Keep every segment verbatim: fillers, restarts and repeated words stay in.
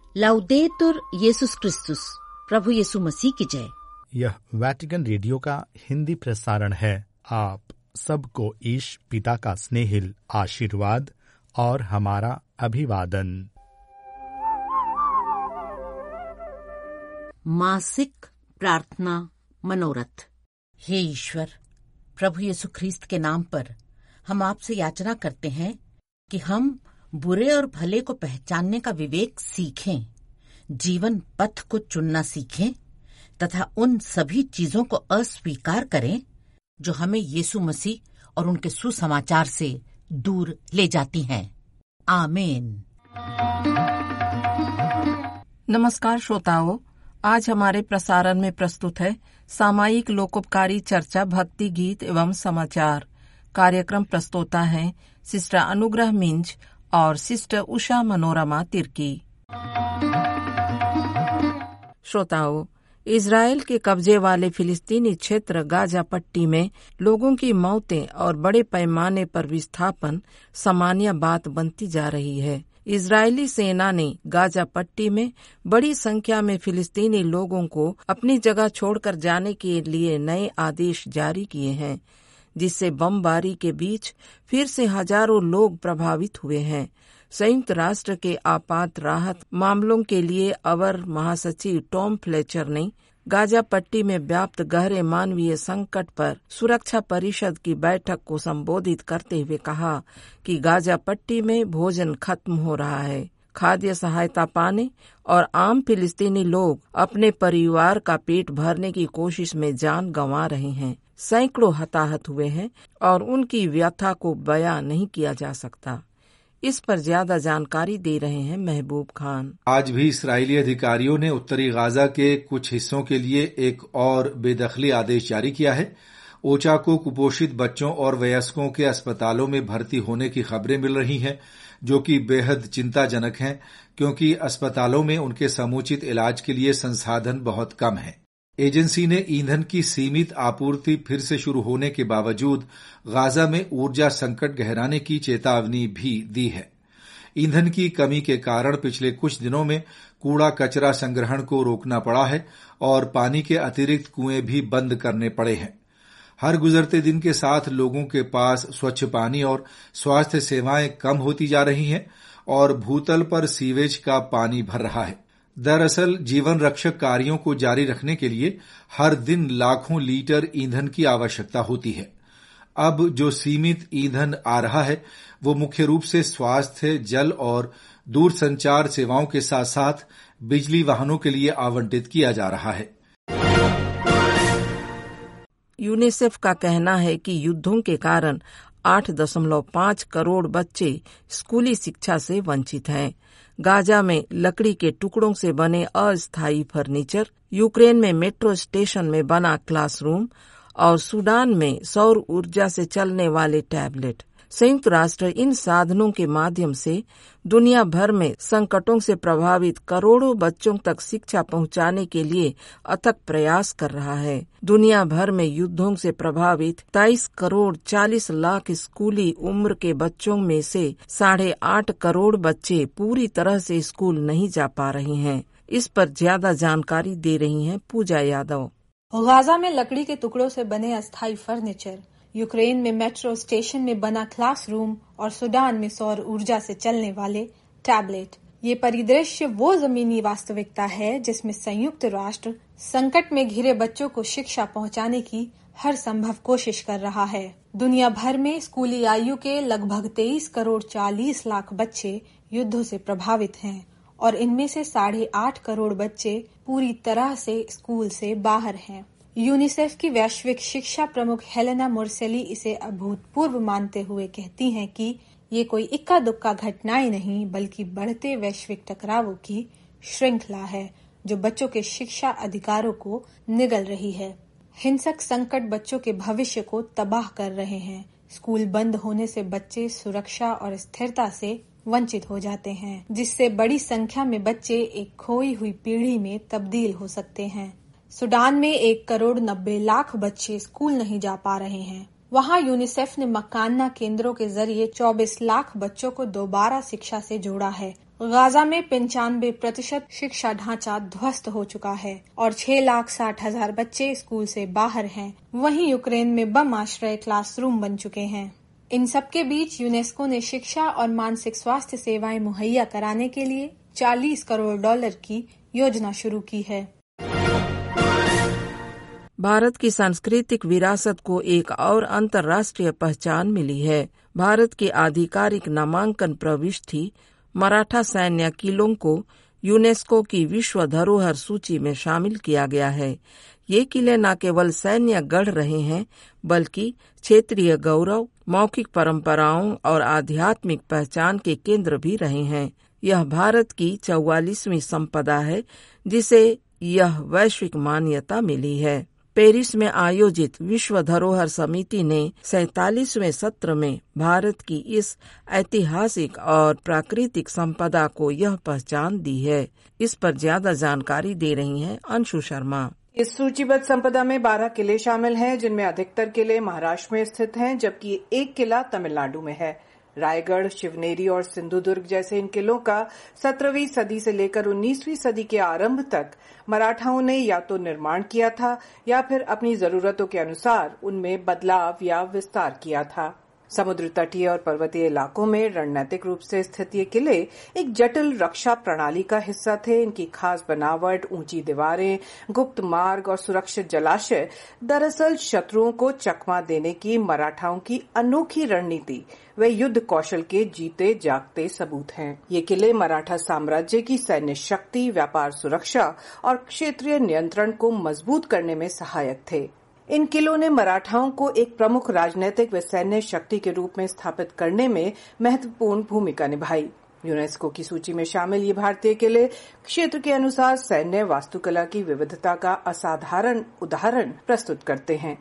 लाउदेतुर येसुस क्रिस्तुस, प्रभु यीशु मसीह की जय। यह वैटिकन रेडियो का हिंदी प्रसारण है। आप सबको ईश पिता का स्नेहिल आशीर्वाद और हमारा अभिवादन। मासिक प्रार्थना मनोरथ। हे ईश्वर, प्रभु यीशु ख्रीस्त के नाम पर हम आपसे याचना करते हैं कि हम बुरे और भले को पहचानने का विवेक सीखें, जीवन पथ को चुनना सीखें तथा उन सभी चीजों को अस्वीकार करें जो हमें यीशु मसीह और उनके सुसमाचार से दूर ले जाती हैं। आमीन। नमस्कार श्रोताओं, आज हमारे प्रसारण में प्रस्तुत है सामायिक लोकोपकारी चर्चा, भक्ति गीत एवं समाचार। कार्यक्रम प्रस्तोता है सिस्टर अनुग्रह मिंज और सिस्टर उषा मनोरमा तिर्की। श्रोताओं, इजराइल के कब्जे वाले फिलिस्तीनी क्षेत्र गाजा पट्टी में लोगों की मौतें और बड़े पैमाने पर विस्थापन सामान्य बात बनती जा रही है। इजरायली सेना ने गाजा पट्टी में बड़ी संख्या में फिलिस्तीनी लोगों को अपनी जगह छोड़कर जाने के लिए नए आदेश जारी किए हैं, जिससे बमबारी के बीच फिर से हजारों लोग प्रभावित हुए हैं। संयुक्त राष्ट्र के आपात राहत मामलों के लिए अवर महासचिव टॉम फ्लेचर ने गाजा पट्टी में व्याप्त गहरे मानवीय संकट पर सुरक्षा परिषद की बैठक को संबोधित करते हुए कहा कि गाजा पट्टी में भोजन खत्म हो रहा है। खाद्य सहायता पाने और आम फिलिस्तीनी लोग अपने परिवार का पेट भरने की कोशिश में जान गंवा रहे हैं। सैकड़ों हताहत हुए हैं और उनकी व्यथा को बयां नहीं किया जा सकता। इस पर ज्यादा जानकारी दे रहे हैं महबूब खान। आज भी इस्राएली अधिकारियों ने उत्तरी गाजा के कुछ हिस्सों के लिए एक और बेदखली आदेश जारी किया है। ओचा को कुपोषित बच्चों और वयस्कों के अस्पतालों में भर्ती होने की खबरें मिल रही हैं, जो कि बेहद चिंताजनक हैं, क्योंकि अस्पतालों में उनके समुचित इलाज के लिए संसाधन बहुत कम हैं। एजेंसी ने ईंधन की सीमित आपूर्ति फिर से शुरू होने के बावजूद गाजा में ऊर्जा संकट गहराने की चेतावनी भी दी है। ईंधन की कमी के कारण पिछले कुछ दिनों में कूड़ा कचरा संग्रहण को रोकना पड़ा है और पानी के अतिरिक्त कुएं भी बंद करने पड़े हैं। हर गुजरते दिन के साथ लोगों के पास स्वच्छ पानी और स्वास्थ्य सेवाएं कम होती जा रही हैं और भूतल पर सीवेज का पानी भर रहा है। दरअसल जीवन रक्षक कार्यों को जारी रखने के लिए हर दिन लाखों लीटर ईंधन की आवश्यकता होती है। अब जो सीमित ईंधन आ रहा है वो मुख्य रूप से स्वास्थ्य, जल और दूरसंचार सेवाओं के साथ साथ बिजली वाहनों के लिए आवंटित किया जा रहा है। यूनिसेफ का कहना है कि युद्धों के कारण आठ दशमलव पाँच करोड़ बच्चे स्कूली शिक्षा से वंचित हैं। गाजा में लकड़ी के टुकड़ों से बने अस्थायी फर्नीचर, यूक्रेन में मेट्रो स्टेशन में बना क्लासरूम और सूडान में सौर ऊर्जा से चलने वाले टैबलेट। संयुक्त राष्ट्र इन साधनों के माध्यम से दुनिया भर में संकटों से प्रभावित करोड़ों बच्चों तक शिक्षा पहुंचाने के लिए अथक प्रयास कर रहा है। दुनिया भर में युद्धों से प्रभावित तेईस करोड़ चालीस लाख स्कूली उम्र के बच्चों में से साढ़े आठ करोड़ बच्चे पूरी तरह से स्कूल नहीं जा पा रहे हैं। इस पर ज्यादा जानकारी दे रही हैं पूजा यादव। गाजा में लकड़ी के टुकड़ों से बने अस्थायी फर्नीचर, यूक्रेन में मेट्रो स्टेशन में बना क्लासरूम और सूडान में सौर ऊर्जा से चलने वाले टैबलेट। ये परिदृश्य वो जमीनी वास्तविकता है जिसमें संयुक्त राष्ट्र संकट में घिरे बच्चों को शिक्षा पहुंचाने की हर संभव कोशिश कर रहा है। दुनिया भर में स्कूली आयु के लगभग तेईस करोड़ चालीस लाख बच्चे युद्धों से प्रभावित हैं और इनमें से साढ़े आठ करोड़ बच्चे पूरी तरह से स्कूल से बाहर हैं। यूनिसेफ की वैश्विक शिक्षा प्रमुख हेलेना मोर्सेली इसे अभूतपूर्व मानते हुए कहती हैं कि ये कोई इक्का दुक्का घटनाएं नहीं, बल्कि बढ़ते वैश्विक टकरावों की श्रृंखला है जो बच्चों के शिक्षा अधिकारों को निगल रही है। हिंसक संकट बच्चों के भविष्य को तबाह कर रहे हैं। स्कूल बंद होने से बच्चे सुरक्षा और स्थिरता से वंचित हो जाते हैं, जिससे बड़ी संख्या में बच्चे एक खोई हुई पीढ़ी में तब्दील हो सकते हैं। सूडान में एक करोड़ नब्बे लाख बच्चे स्कूल नहीं जा पा रहे हैं। वहाँ यूनिसेफ ने मकाना केंद्रों के जरिए चौबीस लाख बच्चों को दोबारा शिक्षा से जोड़ा है। गाजा में पंचानवे प्रतिशत शिक्षा ढांचा ध्वस्त हो चुका है और छह लाख साठ हजार बच्चे स्कूल से बाहर हैं। वहीं यूक्रेन में बम आश्रय क्लासरूम बन चुके हैं। इन सबके बीच यूनेस्को ने शिक्षा और मानसिक स्वास्थ्य सेवाएं मुहैया कराने के लिए चालीस करोड़ डॉलर की योजना शुरू की है। भारत की सांस्कृतिक विरासत को एक और अंतर्राष्ट्रीय पहचान मिली है। भारत की आधिकारिक नामांकन प्रविष्टि मराठा सैन्य किलों को यूनेस्को की विश्व धरोहर सूची में शामिल किया गया है। ये किले न केवल सैन्य गढ़ रहे हैं बल्कि क्षेत्रीय गौरव, मौखिक परंपराओं और आध्यात्मिक पहचान के केंद्र भी रहे हैं। यह भारत की चौवालीसवीं संपदा है जिसे यह वैश्विक मान्यता मिली है। पेरिस में आयोजित विश्व धरोहर समिति ने सैतालीसवें सत्र में भारत की इस ऐतिहासिक और प्राकृतिक संपदा को यह पहचान दी है। इस पर ज्यादा जानकारी दे रही हैं अंशु शर्मा। इस सूचीबद्ध संपदा में बारह किले शामिल हैं, जिनमें अधिकतर किले महाराष्ट्र में स्थित हैं, जबकि एक किला तमिलनाडु में है। रायगढ़, शिवनेरी और सिंधुदुर्ग जैसे इन किलों का सत्रहवीं सदी से लेकर उन्नीसवीं सदी के आरंभ तक मराठाओं ने या तो निर्माण किया था या फिर अपनी जरूरतों के अनुसार उनमें बदलाव या विस्तार किया था। समुद्र तटीय और पर्वतीय इलाकों में रणनीतिक रूप से स्थित ये किले एक जटिल रक्षा प्रणाली का हिस्सा थे। इनकी खास बनावट, ऊंची दीवारें, गुप्त मार्ग और सुरक्षित जलाशय दरअसल शत्रुओं को चकमा देने की मराठाओं की अनोखी रणनीति व युद्ध कौशल के जीते जागते सबूत हैं। ये किले मराठा साम्राज्य की सैन्य शक्ति, व्यापार सुरक्षा और क्षेत्रीय नियंत्रण को मजबूत करने में सहायक थे। इन किलों ने मराठाओं को एक प्रमुख राजनीतिक व सैन्य शक्ति के रूप में स्थापित करने में महत्वपूर्ण भूमिका निभाई। यूनेस्को की सूची में शामिल ये भारतीय किले क्षेत्र के अनुसार सैन्य वास्तुकला की विविधता का असाधारण उदाहरण प्रस्तुत करते हैं।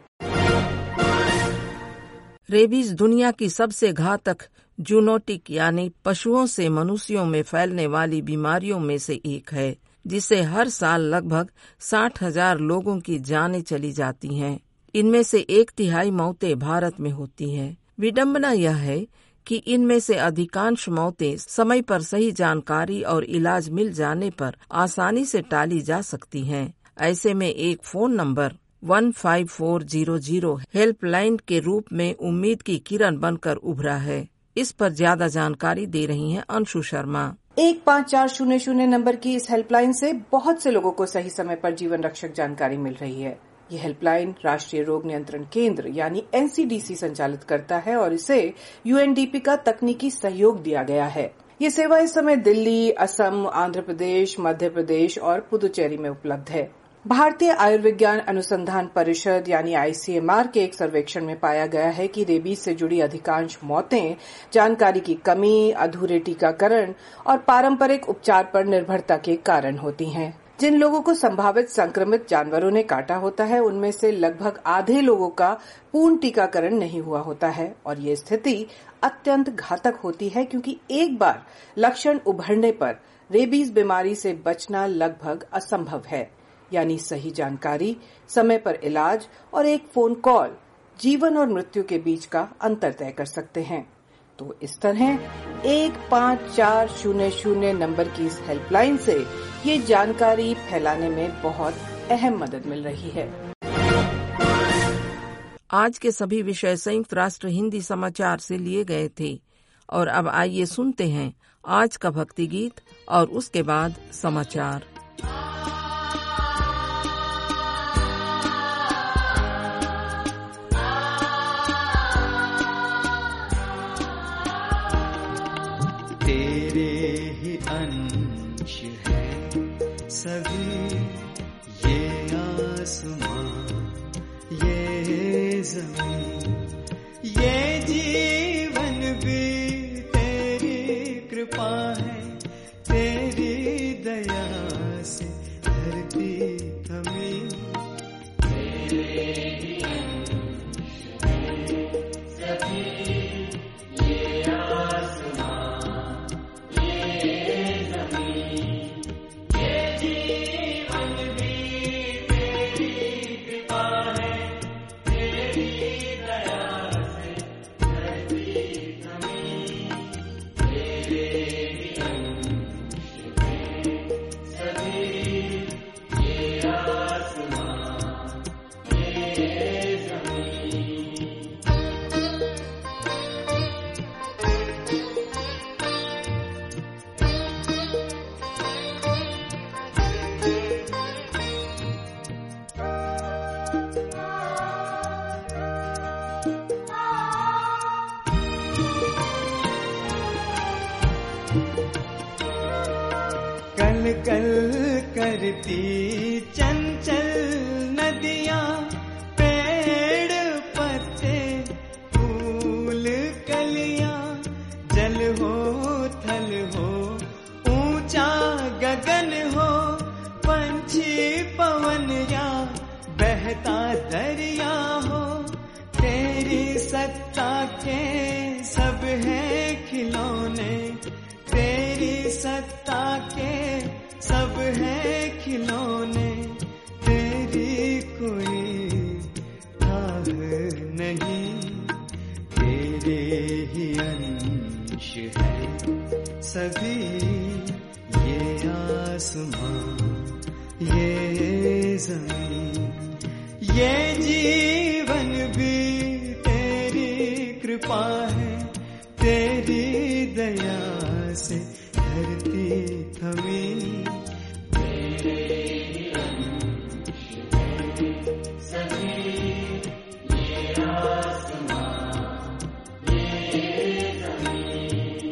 रेबीज दुनिया की सबसे घातक जूनोटिक यानी पशुओं से मनुष्यों में फैलने वाली बीमारियों में से एक है, जिससे हर साल लगभग साठ हजार लोगों की जानें चली जाती हैं। इनमें से एक तिहाई मौतें भारत में होती हैं। विडंबना यह है कि इनमें से अधिकांश मौतें समय पर सही जानकारी और इलाज मिल जाने पर आसानी से टाली जा सकती हैं। ऐसे में एक फोन नंबर एक पाँच चार शून्य शून्य हेल्पलाइन के रूप में उम्मीद की किरण बनकर उभरा है। इस पर ज्यादा जानकारी दे रही हैं अंशु शर्मा। एक पाँच चार शून्य शून्य नंबर की इस हेल्पलाइन से बहुत से लोगों को सही समय पर जीवन रक्षक जानकारी मिल रही है। ये हेल्पलाइन राष्ट्रीय रोग नियंत्रण केंद्र यानी एन सी डी सी संचालित करता है और इसे यू एन डी पी का तकनीकी सहयोग दिया गया है। ये सेवा इस समय दिल्ली, असम, आंध्र प्रदेश, मध्य प्रदेश और पुदुचेरी में उपलब्ध है। भारतीय आयुर्विज्ञान अनुसंधान परिषद यानी आई सी एम आर के एक सर्वेक्षण में पाया गया है कि रेबीज से जुड़ी अधिकांश मौतें जानकारी की कमी, अधूरे टीकाकरण और पारंपरिक उपचार पर निर्भरता के कारण होती हैं। जिन लोगों को संभावित संक्रमित जानवरों ने काटा होता है, उनमें से लगभग आधे लोगों का पूर्ण टीकाकरण नहीं हुआ होता है और ये स्थिति अत्यंत घातक होती है, क्योंकि एक बार लक्षण उभरने पर रेबीज बीमारी से बचना लगभग असंभव है। यानी सही जानकारी, समय पर इलाज और एक फोन कॉल जीवन और मृत्यु के बीच का अंतर तय कर सकते हैं। तो इस तरह एक पाँच चार शून्य शून्य नंबर की इस हेल्पलाइन से ये जानकारी फैलाने में बहुत अहम मदद मिल रही है। आज के सभी विषय संयुक्त राष्ट्र हिंदी समाचार से लिए गए थे और अब आइए सुनते हैं आज का भक्ति गीत और उसके बाद समाचार। तेरे ही अंश है सभी, ये आसमां, ये ज़मीन, ये जीवन भी तेरी कृपा है, तेरी दया से धरती थमी। तेरे ही अंश है सभी, ये आसमां, तेरी कृपा है, तेरी बहती चंचल नदियां, पेड़ पत्ते फूल कलियां, जल हो थल हो ऊंचा गगन हो, पंछी पवन या बहता दरिया हो, तेरी सत्ता के सब है खिलौने, तेरी सत्ता के सब है खिलौने, तेरी कोई थाह नहीं, तेरे ही अंश है सभी, ये आसमां ये जमीन, ये जीवन भी तेरी कृपा है, तेरी दया से धरती थमी, तेरे अंश है सभी, ये आसमां ये जमीन।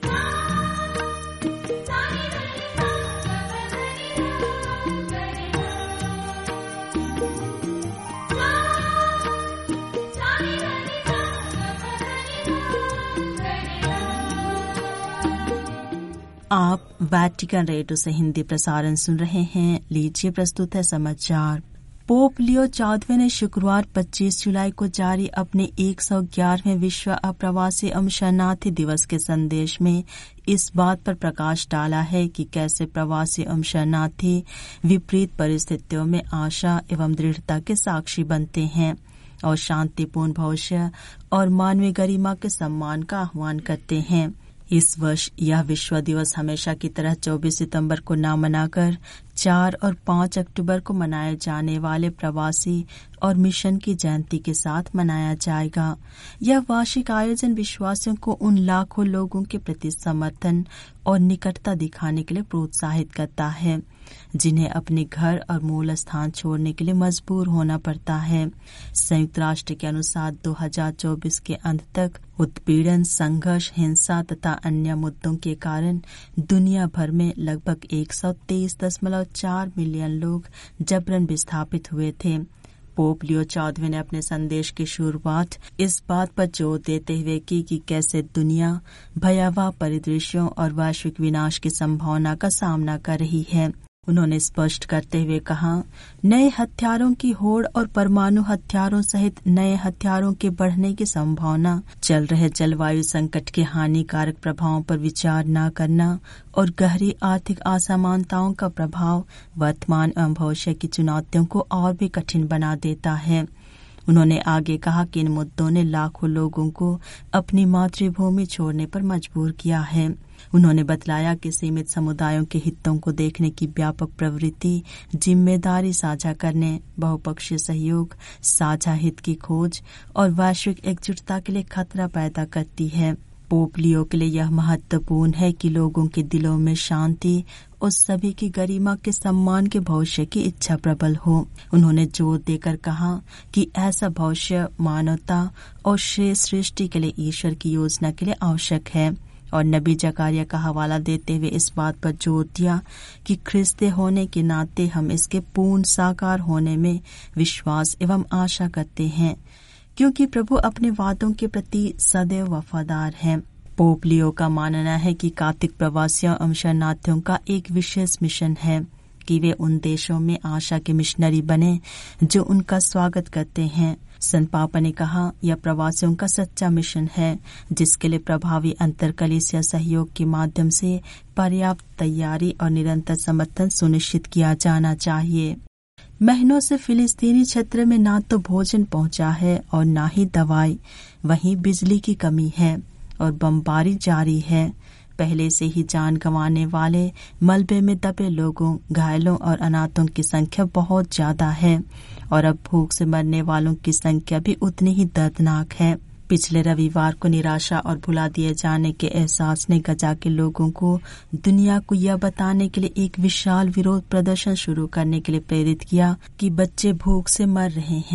आप वैटिकन रेडियो से हिंदी प्रसारण सुन रहे हैं। लीजिए प्रस्तुत है समाचार। पोप लियो चौदहवें ने शुक्रवार पच्चीस जुलाई को जारी अपने एक सौ ग्यारहवें विश्व अप्रवासी एवं शरणार्थी दिवस के संदेश में इस बात पर प्रकाश डाला है कि कैसे प्रवासी एवं शरणार्थी विपरीत परिस्थितियों में आशा एवं दृढ़ता के साक्षी बनते हैं और शांतिपूर्ण भविष्य और मानवीय गरिमा के सम्मान का आह्वान करते हैं। इस वर्ष यह विश्व दिवस हमेशा की तरह चौबीस सितंबर को न मनाकर चार और पाँच अक्टूबर को मनाए जाने वाले प्रवासी और मिशन की जयंती के साथ मनाया जाएगा। यह वार्षिक आयोजन विश्वासियों को उन लाखों लोगों के प्रति समर्थन और निकटता दिखाने के लिए प्रोत्साहित करता है जिन्हें अपने घर और मूल स्थान छोड़ने के लिए मजबूर होना पड़ता है। संयुक्त राष्ट्र के अनुसार दो हज़ार चौबीस के अंत तक उत्पीड़न, संघर्ष, हिंसा तथा अन्य मुद्दों के कारण दुनिया भर में लगभग एक सौ तेईस दशमलव चार मिलियन लोग जबरन विस्थापित हुए थे। पोप लियो चौदहवें ने अपने संदेश की शुरुआत इस बात पर जोर देते हुए की कि कैसे दुनिया भयावह परिदृश्यों और वैश्विक विनाश की संभावना का सामना कर रही है। उन्होंने स्पष्ट करते हुए कहा, नए हथियारों की होड़ और परमाणु हथियारों सहित नए हथियारों के बढ़ने की संभावना, चल रहे जलवायु संकट के हानिकारक प्रभावों पर विचार न करना और गहरी आर्थिक असमानताओं का प्रभाव वर्तमान एवं भविष्य की चुनौतियों को और भी कठिन बना देता है। उन्होंने आगे कहा कि इन मुद्दों ने लाखों लोगों को अपनी मातृभूमि छोड़ने पर मजबूर किया है। उन्होंने बतलाया कि सीमित समुदायों के हितों को देखने की व्यापक प्रवृत्ति जिम्मेदारी साझा करने, बहुपक्षीय सहयोग, साझा हित की खोज और वैश्विक एकजुटता के लिए खतरा पैदा करती है। पोप लियो के लिए यह महत्वपूर्ण है कि लोगों के दिलों में शांति और सभी की गरिमा के सम्मान के भविष्य की इच्छा प्रबल हो। उन्होंने जोर देकर कहा कि ऐसा भविष्य मानवता और श्रेष्ठ सृष्टि के लिए ईश्वर की योजना के लिए आवश्यक है और नबी जकारिया का हवाला देते हुए इस बात पर जोर दिया कि ख्रिस्ती होने के नाते हम इसके पूर्ण साकार होने में विश्वास एवं आशा करते हैं, क्योंकि प्रभु अपने वादों के प्रति सदैव वफादार हैं। पोप लियो का मानना है कि कार्तिक प्रवासियों एवं शरणार्थियों का एक विशेष मिशन है कि वे उन देशों में आशा के मिशनरी बने जो उनका स्वागत करते हैं। संत पापा ने कहा, यह प्रवासियों का सच्चा मिशन है जिसके लिए प्रभावी अंतरकलीसिया सहयोग के माध्यम से पर्याप्त तैयारी और निरंतर समर्थन सुनिश्चित किया जाना चाहिए। महीनों से फिलिस्तीनी क्षेत्र में न तो भोजन पहुंचा है और न ही दवाई, वहीं बिजली की कमी है और बमबारी जारी है। पहले से ही जान गंवाने वाले, मलबे में दबे लोगों, घायलों और अनाथों की संख्या बहुत ज्यादा है और अब भूख से मरने वालों की संख्या भी उतनी ही दर्दनाक है। पिछले रविवार को निराशा और भुला दिए जाने के एहसास ने गजा के लोगों को दुनिया को यह बताने के लिए एक विशाल विरोध प्रदर्शन शुरू करने के लिए प्रेरित किया कि बच्चे भूख से मर रहे हैं।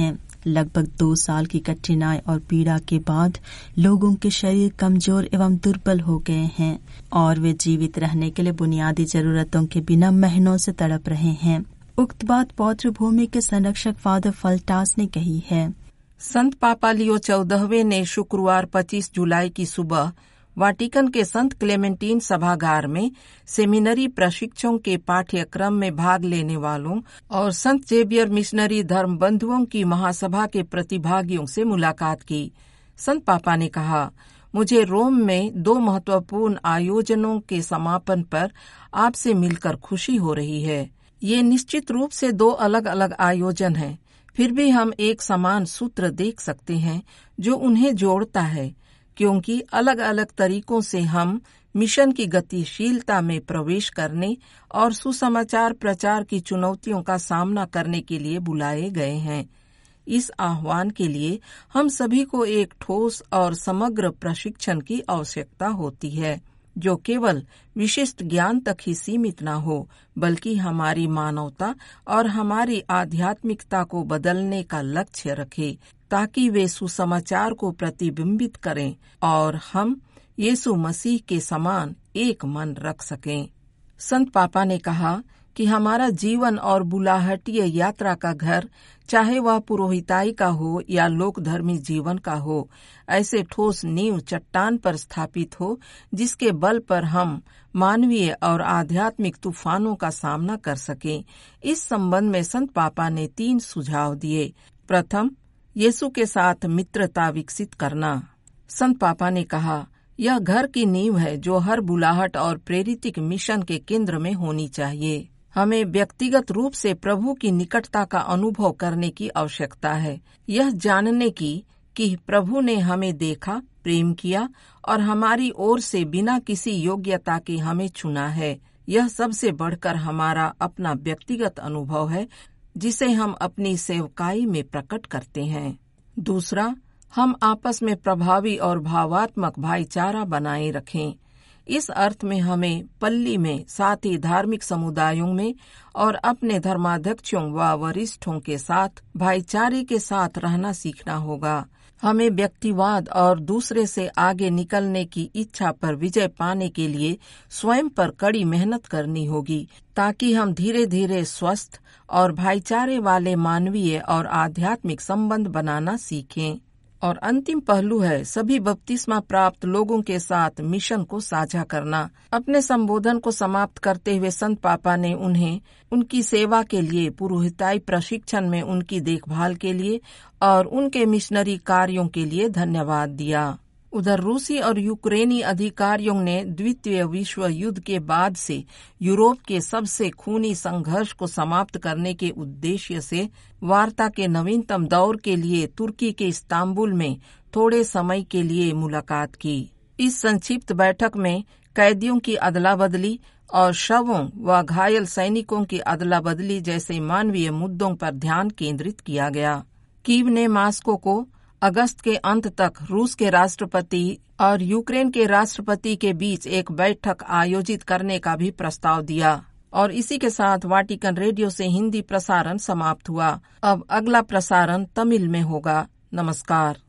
लगभग दो साल की कठिनाई और पीड़ा के बाद लोगों के शरीर कमजोर एवं दुर्बल हो गए हैं और वे जीवित रहने के लिए बुनियादी जरूरतों के बिना महीनों से तड़प रहे हैं। उक्त बात पौत्र भूमि के संरक्षक फादर फल्टास ने कही है। संत पापा लियो चौदहवें ने शुक्रवार पच्चीस जुलाई की सुबह वाटिकन के संत क्लेमेंटीन सभागार में सेमिनरी प्रशिक्षकों के पाठ्यक्रम में भाग लेने वालों और संत जेवियर मिशनरी धर्म बंधुओं की महासभा के प्रतिभागियों से मुलाकात की। संत पापा ने कहा, मुझे रोम में दो महत्वपूर्ण आयोजनों के समापन पर आपसे मिलकर खुशी हो रही है। ये निश्चित रूप से दो अलग अलग आयोजन हैं, फिर भी हम एक समान सूत्र देख सकते हैं जो उन्हें जोड़ता है, क्योंकि अलग अलग तरीकों से हम मिशन की गतिशीलता में प्रवेश करने और सुसमाचार प्रचार की चुनौतियों का सामना करने के लिए बुलाए गए हैं। इस आह्वान के लिए हम सभी को एक ठोस और समग्र प्रशिक्षण की आवश्यकता होती है, जो केवल विशिष्ट ज्ञान तक ही सीमित न हो, बल्कि हमारी मानवता और हमारी आध्यात्मिकता को बदलने का लक्ष्य रखे, ताकि वे सुसमाचार को प्रतिबिंबित करें और हम यीशु मसीह के समान एक मन रख सकें। संत पापा ने कहा कि हमारा जीवन और बुलाहटीय यात्रा का घर, चाहे वह पुरोहिताई का हो या लोकधर्मी जीवन का हो, ऐसे ठोस नींव चट्टान पर स्थापित हो जिसके बल पर हम मानवीय और आध्यात्मिक तूफानों का सामना कर सकें। इस संबंध में संत पापा ने तीन सुझाव दिए। प्रथम, यीशु के साथ मित्रता विकसित करना। संत पापा ने कहा, यह घर की नींव है जो हर बुलाहट और प्रेरितिक मिशन के केंद्र में होनी चाहिए। हमें व्यक्तिगत रूप से प्रभु की निकटता का अनुभव करने की आवश्यकता है, यह जानने की कि प्रभु ने हमें देखा, प्रेम किया और हमारी ओर से बिना किसी योग्यता के हमें चुना है। यह सबसे बढ़कर हमारा अपना व्यक्तिगत अनुभव है जिसे हम अपनी सेवकाई में प्रकट करते हैं। दूसरा, हम आपस में प्रभावी और भावात्मक भाईचारा बनाए रखें। इस अर्थ में हमें पल्ली में, साथ ही धार्मिक समुदायों में और अपने धर्माध्यक्षों व वरिष्ठों के साथ भाईचारे के साथ रहना सीखना होगा। हमें व्यक्तिवाद और दूसरे से आगे निकलने की इच्छा पर विजय पाने के लिए स्वयं पर कड़ी मेहनत करनी होगी, ताकि हम धीरे धीरे स्वस्थ और भाईचारे वाले मानवीय और आध्यात्मिक संबंध बनाना सीखें। और अंतिम पहलू है सभी बपतिस्मा प्राप्त लोगों के साथ मिशन को साझा करना। अपने संबोधन को समाप्त करते हुए संत पापा ने उन्हें उनकी सेवा के लिए, पुरोहिताई प्रशिक्षण में उनकी देखभाल के लिए और उनके मिशनरी कार्यों के लिए धन्यवाद दिया। उधर रूसी और यूक्रेनी अधिकारियों ने द्वितीय विश्व युद्ध के बाद से यूरोप के सबसे खूनी संघर्ष को समाप्त करने के उद्देश्य से वार्ता के नवीनतम दौर के लिए तुर्की के इस्तांबुल में थोड़े समय के लिए मुलाकात की। इस संक्षिप्त बैठक में कैदियों की अदला बदली और शवों व घायल सैनिकों की अदला बदली जैसे मानवीय मुद्दों पर ध्यान केंद्रित किया गया। कीव ने मास्को को अगस्त के अंत तक रूस के राष्ट्रपति और यूक्रेन के राष्ट्रपति के बीच एक बैठक आयोजित करने का भी प्रस्ताव दिया। और इसी के साथ वाटिकन रेडियो से हिंदी प्रसारण समाप्त हुआ। अब अगला प्रसारण तमिल में होगा। नमस्कार।